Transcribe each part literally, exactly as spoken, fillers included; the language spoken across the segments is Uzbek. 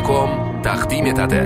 com taqdim etadi.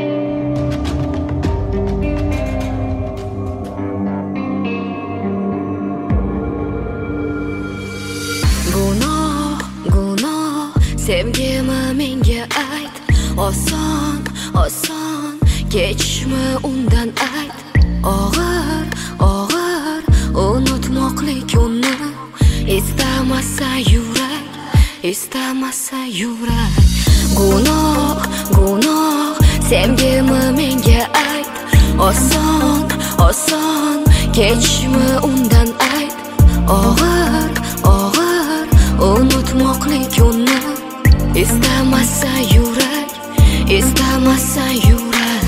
Gunoh, gunoh, sevgimi menga ayt. Oson, oson, kechishmi undan ayt. Og'ir, og'ir, unutmoqlik uni istamasa yurak, istamasa yurak. Gunoh, gunoh, sevgimi menga ayt. Oson, oson, kechishmi undan ayt. Og'ir, og'ir, unutmoqlik uni istamasa yurak, istamasa yurak.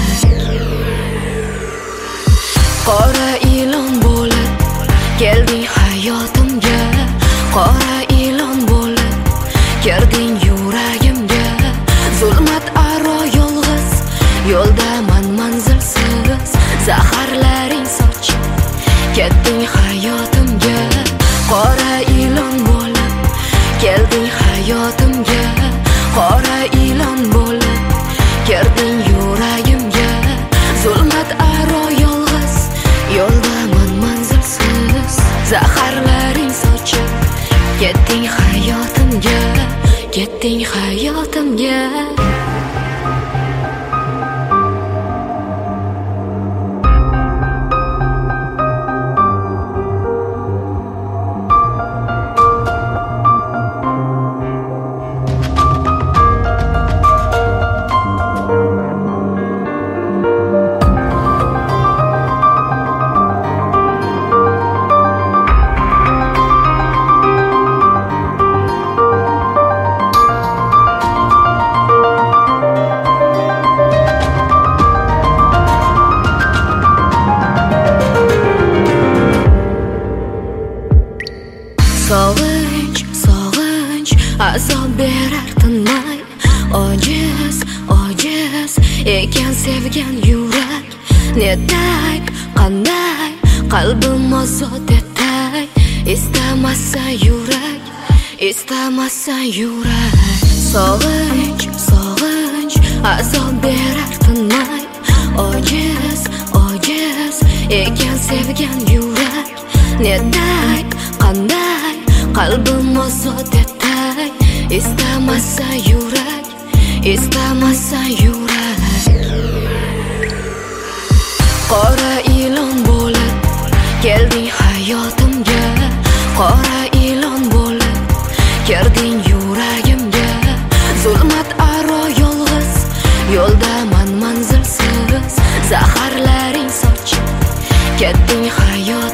Qora ilon bo'lib kelding hayotimga, qora ilon bo'lib kirding yuragimga. Zulmat aro yolg'iz yo'ldaman manzilsiz, zaharlaring sochib ketding hayotimga. Qora ilon bo'lib kelding hayotimga, qora ilon bo'lib kirding yuragimga. Zulmat aro yolg'iz yo'ldaman manzilsiz, zaharlaring sochib ketding hayotimga, ketding hayotimga. Sog'inch, sog'inch, azob berar tinmay. Ojiz, ojiz ekan sevgan yurak. Netay, qanday qalbim ozod etay. Istamasa yurak, istamasa yurak. Sog'inch, sog'inch, azob berar tinmay. Ojiz, ojiz ekan sevgan yurak. Netay, qanday qalbim ozod etay. Istamasa yurak, istamasa yurak. Qora ilon bo'lib kelding hayotimga, qora ilon bo'lib kirding yuragimga. Zulmat aro yolg'iz yo'ldaman manzilsiz, zaharlaring sochib ketding hayot